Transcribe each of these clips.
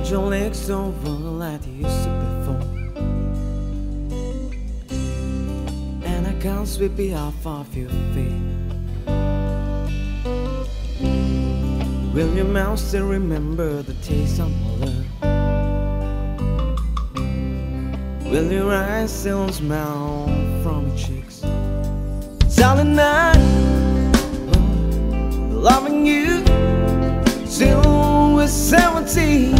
your legs over like you used to before, and I can't sweep it off of your feet. Will your mouth still remember the taste of my love? Will your eyes still smile from your cheeks? Darling, I'm loving you till we're 17.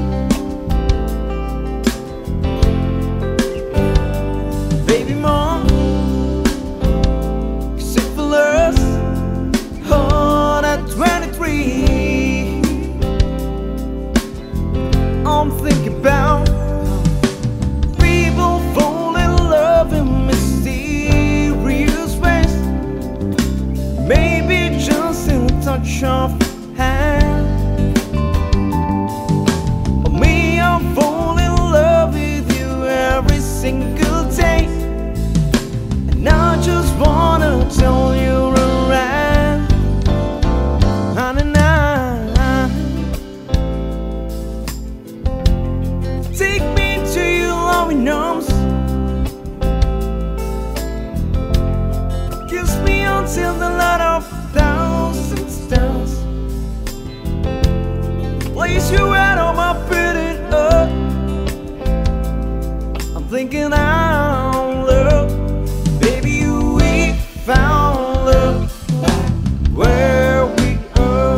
Baby, mom, sick for us, hard at 23. I'm thinking about people fall in love in mysterious ways. Maybe just in a touch of hand. Or me, I fall in love with you every single day, and I just wanna tell you around. Honey, now take me to your loving arms, kiss me until the light of 1,000 stars. Place you out on my pretty earth. I'm thinking out love. Baby, we found love where we are.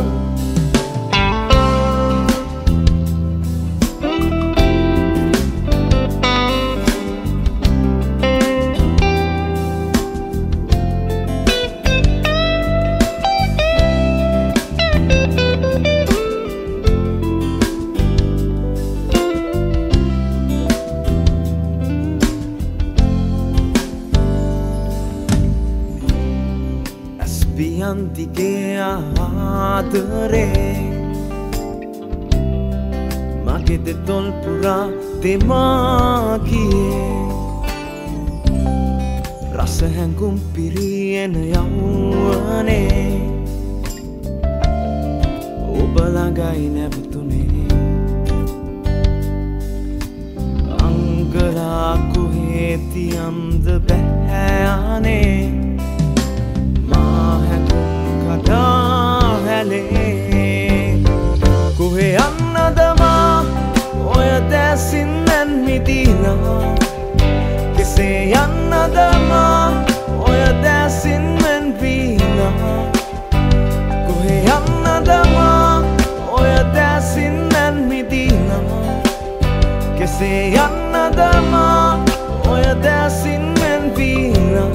Biantige adere magede tolpura te magie rasa hangum pirien yawane obalagai nebtune angara ku heti and behane Kuhe annadama oya dasin men midila kise annadama oya dasin men vila Kuhe annadama oya dasin men midila kise annadama oya dasin men vila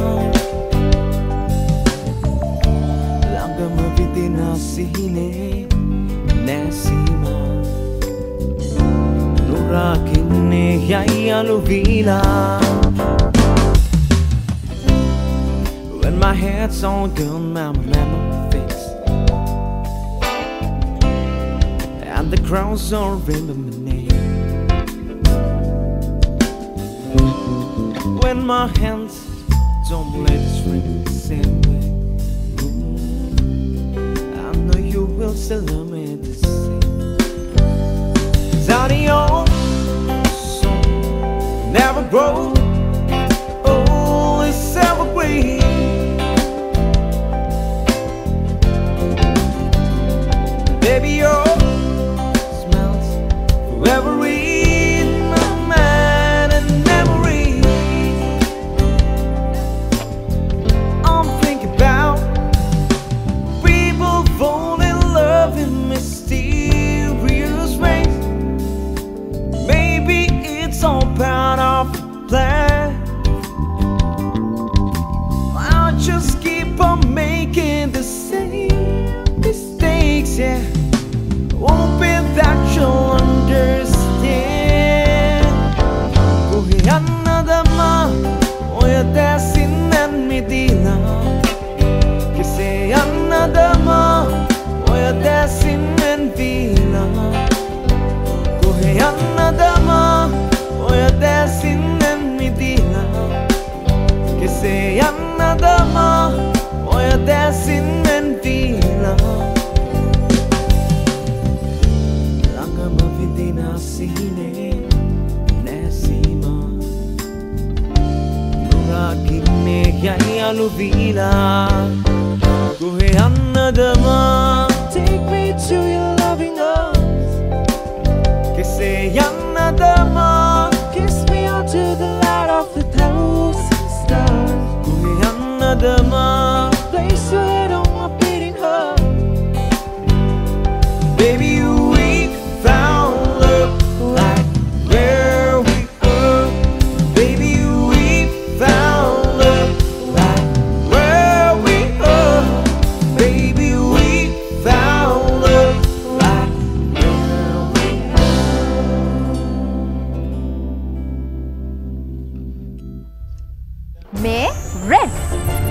Nasihine Nasima Nurakine Yaya Luvila. When my head's all gone, my memory fades, and the crowds all remember my name. When my hands don't let it ring the same way, you will still love me the same. Down your soul never grow, oh, it's evergreen. Baby, your smells forever in my mind and memory. I'm thinking about people falling in mysterious ways. Maybe it's all part of the plan. I'll just keep on making the same mistakes, yeah, hoping that you'll understand. Kuhe annadama oya dasin men midila kise annadama oya dasin men vila Kuhe annadama oya dasin men midila kise annadama oya dasin men vila Langa mavidi Medina Sine Nesima Nura Kine Yaya Luvila Kuhe Annadama Take me to your loving arms. Kese Annadama Kiss me onto the light of the thousand stars. Kuhe Annadama Place your head on my beating heart. Baby, we found love like where we were. Baby, we found love like where we were. Baby, we found love like where we May Red.